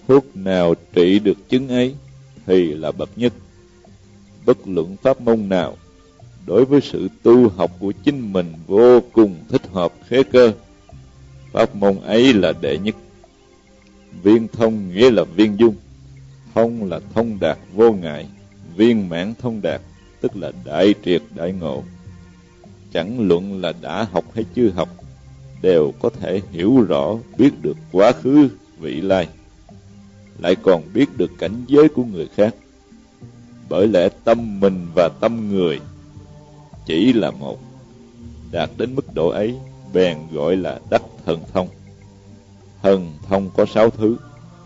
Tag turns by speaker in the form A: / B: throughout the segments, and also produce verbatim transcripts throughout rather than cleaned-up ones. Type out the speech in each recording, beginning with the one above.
A: Thuốc nào trị được chứng ấy thì là bậc nhất. Bất luận pháp môn nào, đối với sự tu học của chính mình vô cùng thích hợp khế cơ, pháp môn ấy là đệ nhất. Viên thông nghĩa là viên dung, thông là thông đạt vô ngại, viên mãn thông đạt tức là đại triệt đại ngộ. Chẳng luận là đã học hay chưa học, đều có thể hiểu rõ, biết được quá khứ vị lai, lại còn biết được cảnh giới của người khác. Bởi lẽ tâm mình và tâm người chỉ là một. Đạt đến mức độ ấy, bèn gọi là đắc thần thông. Thần thông có sáu thứ.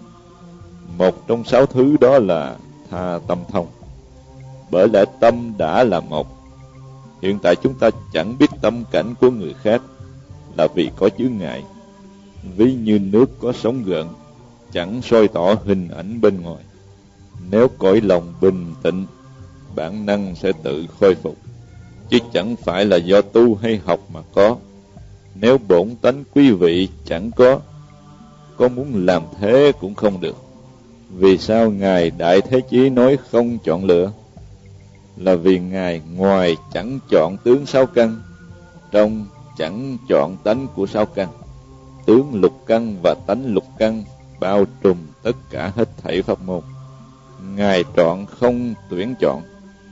A: Một trong sáu thứ đó là tha tâm thông. Bởi lẽ tâm đã là một. Hiện tại chúng ta chẳng biết tâm cảnh của người khác là vì có chướng ngại. Ví như nước có sóng gợn, chẳng soi tỏ hình ảnh bên ngoài. Nếu cõi lòng bình tĩnh, bản năng sẽ tự khôi phục, chứ chẳng phải là do tu hay học mà có. Nếu bổn tánh quý vị chẳng có, có muốn làm thế cũng không được. Vì sao Ngài Đại Thế Chí nói không chọn lựa? Là vì Ngài ngoài chẳng chọn tướng sáu căn, trong chẳng chọn tánh của sáu căn. Tướng lục căn và tánh lục căn bao trùm tất cả hết thảy pháp môn. Ngài trọn không tuyển chọn,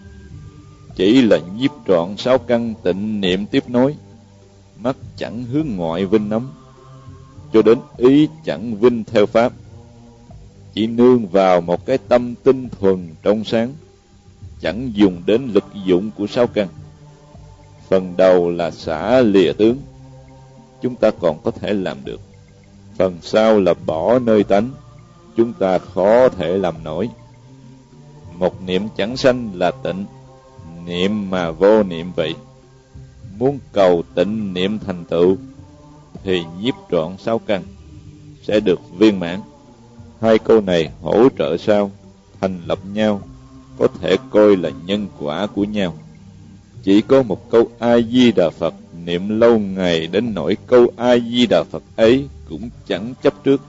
A: chỉ là nhiếp trọn sáu căn tịnh niệm tiếp nối. Mắt chẳng hướng ngoại vinh nắm, cho đến ý chẳng vinh theo pháp. Chỉ nương vào một cái tâm tinh thuần trong sáng, chẳng dùng đến lực dụng của sáu căn. Phần đầu là xả lìa tướng, chúng ta còn có thể làm được. Phần sau là bỏ nơi tánh, chúng ta khó thể làm nổi. Một niệm chẳng sanh là tịnh, niệm mà vô niệm vậy. Muốn cầu tịnh niệm thành tựu thì nhiếp trọn sáu căn sẽ được viên mãn. Hai câu này hỗ trợ sao, thành lập nhau, có thể coi là nhân quả của nhau. Chỉ có một câu A-di-đà Phật niệm lâu ngày đến nỗi câu A-di-đà Phật ấy cũng chẳng chấp trước.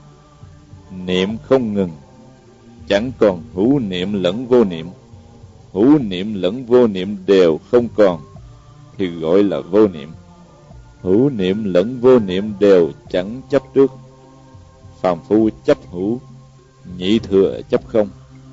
A: Niệm không ngừng, chẳng còn hữu niệm lẫn vô niệm. Hữu niệm lẫn vô niệm đều không còn thì gọi là vô niệm. Hữu niệm lẫn vô niệm đều chẳng chấp trước. Phàm phu chấp hữu, nhị thừa chấp không,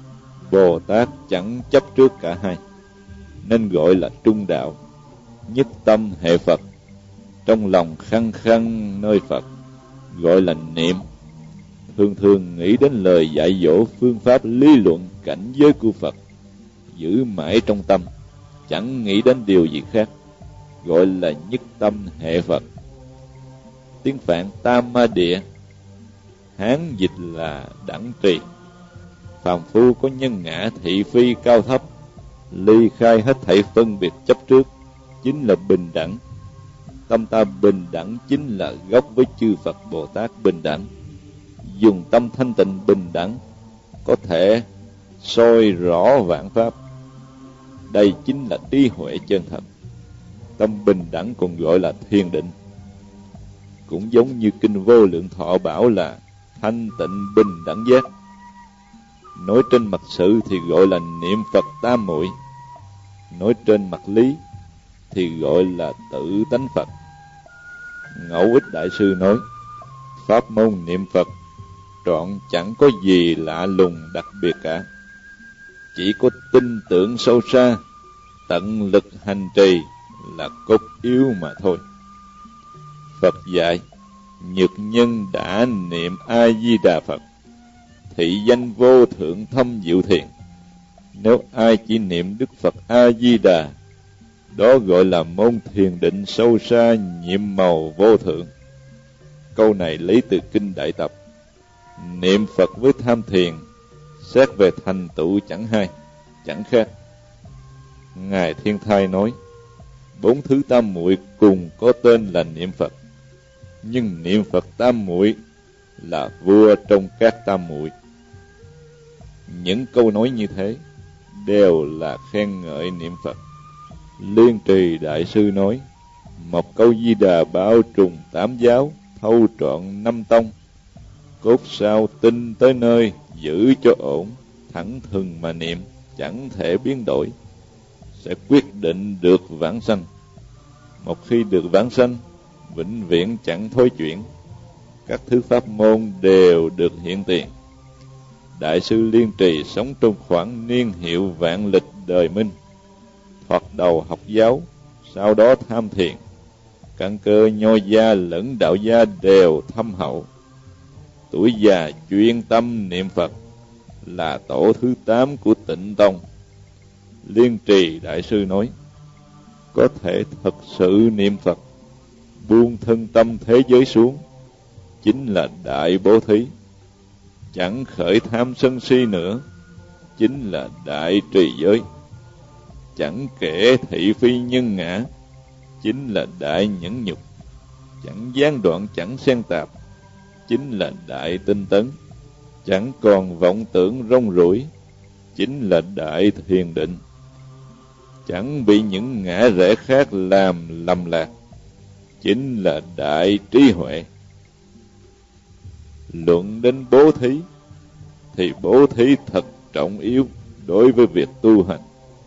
A: Bồ Tát chẳng chấp trước cả hai, nên gọi là trung đạo. Nhất tâm hệ Phật, trong lòng khăng khăng nơi Phật, gọi là niệm. Thường thường nghĩ đến lời dạy dỗ, phương pháp lý luận, cảnh giới của Phật, giữ mãi trong tâm, chẳng nghĩ đến điều gì khác, gọi là nhất tâm hệ Phật. Tiếng Phạn Tam Ma Địa, Hán dịch là đẳng trì. Phàm phu có nhân ngã thị phi cao thấp, ly khai hết thảy phân biệt chấp trước, chính là bình đẳng. Tâm ta bình đẳng chính là gốc với chư Phật Bồ Tát bình đẳng. Dùng tâm thanh tịnh bình đẳng có thể soi rõ vạn pháp. Đây chính là trí huệ chân thật. Tâm bình đẳng còn gọi là thiền định. Cũng giống như Kinh Vô Lượng Thọ bảo là thanh tịnh bình đẳng giác. Nói trên mặt sự thì gọi là niệm Phật tam muội, nói trên mặt lý thì gọi là tự tánh Phật. Ngẫu Ích Đại Sư nói, pháp môn niệm Phật trọn chẳng có gì lạ lùng đặc biệt cả, chỉ có tin tưởng sâu xa, tận lực hành trì là cốt yếu mà thôi. Phật dạy, nhược nhân đã niệm A-di-đà Phật, thị danh vô thượng thâm diệu thiền. Nếu ai chỉ niệm Đức Phật A-di-đà, đó gọi là môn thiền định sâu xa nhiệm màu vô thượng. Câu này lấy từ Kinh Đại Tập. Niệm Phật với tham thiền, xét về thành tựu chẳng hai, chẳng khác. Ngài Thiên Thai nói, bốn thứ tam muội cùng có tên là niệm Phật, nhưng niệm Phật tam muội là vua trong các tam muội. Những câu nói như thế đều là khen ngợi niệm Phật. Liên Trì Đại Sư nói, một câu Di Đà bao trùm tám giáo, thâu trọn năm tông, Cốt sao tinh tới nơi, giữ cho ổn, thẳng thừng mà niệm, chẳng thể biến đổi, sẽ quyết định được vãng sanh. Một khi được vãng sanh, vĩnh viễn chẳng thôi chuyển, các thứ pháp môn đều được hiện tiền. Đại sư Liên Trì sống trong khoảng niên hiệu vạn lịch đời Minh, thoạt đầu học giáo, sau đó tham thiền, căn cơ nho gia lẫn đạo gia đều thâm hậu. Tuổi già chuyên tâm niệm Phật, là tổ thứ tám của Tịnh Tông. Liên Trì Đại sư nói, có thể thật sự niệm Phật, buông thân tâm thế giới xuống, chính là đại bố thí. Chẳng khởi tham sân si nữa, chính là đại trì giới. Chẳng kể thị phi nhân ngã, chính là đại nhẫn nhục. Chẳng gián đoạn, chẳng xen tạp, chính là đại tinh tấn. Chẳng còn vọng tưởng rong ruổi, chính là đại thiền định. Chẳng bị những ngã rẽ khác làm lầm lạc, chính là đại trí huệ. Luận đến bố thí, thì bố thí thật trọng yếu đối với việc tu hành.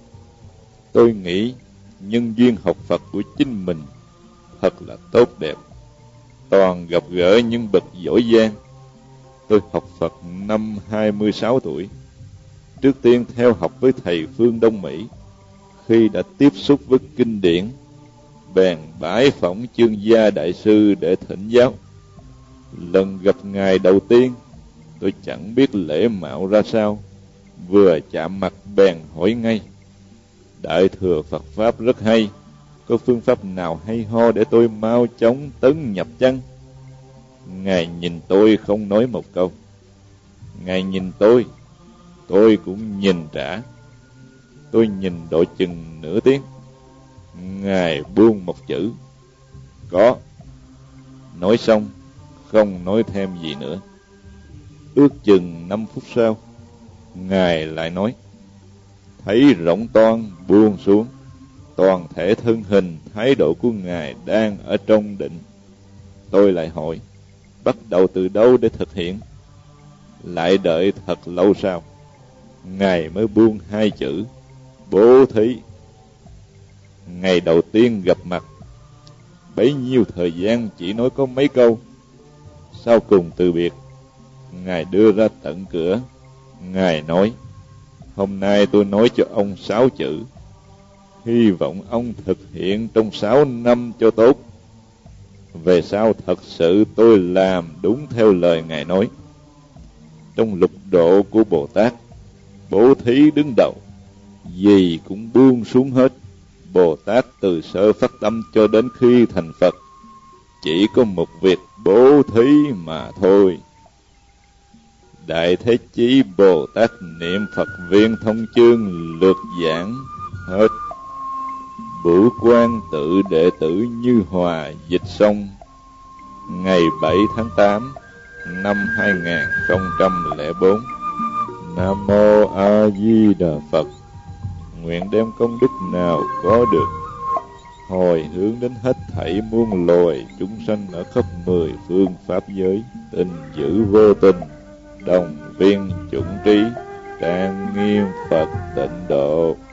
A: Tôi nghĩ nhân duyên học Phật của chính mình thật là tốt đẹp, toàn gặp gỡ những bậc giỏi giang. Tôi học Phật năm hai mươi sáu tuổi, trước tiên theo học với thầy phương Đông Mỹ. Khi đã tiếp xúc với kinh điển, bèn bái phỏng Chương Gia Đại sư để thỉnh giáo. Lần gặp ngài đầu tiên, tôi chẳng biết lễ mạo ra sao, vừa chạm mặt bèn hỏi ngay: Đại thừa Phật Pháp rất hay, có phương pháp nào hay ho để tôi mau chóng tấn nhập chăng? Ngài nhìn tôi không nói một câu. Ngài nhìn tôi, tôi cũng nhìn trả. Tôi nhìn độ chừng nửa tiếng. Ngài buông một chữ: có. Nói xong, không nói thêm gì nữa. Ước chừng năm phút sau, Ngài lại nói: thấy rỗng toan buông xuống, toàn thể thân hình, thái độ của Ngài đang ở trong định. Tôi lại hỏi: bắt đầu từ đâu để thực hiện? Lại đợi thật lâu sau, Ngài mới buông hai chữ: bố thí. Ngày đầu tiên gặp mặt, bấy nhiêu thời gian chỉ nói có mấy câu. Sau cùng từ biệt, Ngài đưa ra tận cửa. Ngài nói: hôm nay tôi nói cho ông sáu chữ, hy vọng ông thực hiện trong sáu năm cho tốt. Về sau thật sự tôi làm đúng theo lời Ngài nói. Trong lục độ của Bồ Tát, bố thí đứng đầu, gì cũng buông xuống hết. Bồ Tát từ sơ phát tâm cho đến khi thành Phật, chỉ có một việc bố thí mà thôi. Đại Thế Chí Bồ Tát niệm Phật Viên Thông Chương lược giảng hết. Bửu Quan tự đệ tử Như Hòa dịch xong ngày bảy tháng tám năm hai nghìn không trăm lẻ bốn. Nam Mô A Di Đà Phật. Nguyện đem công đức nào có được, hồi hướng đến hết thảy muôn loài chúng sanh ở khắp mười phương pháp giới, tình giữ vô tình, đồng viên chủng trí, trang nghiêm Phật tịnh độ.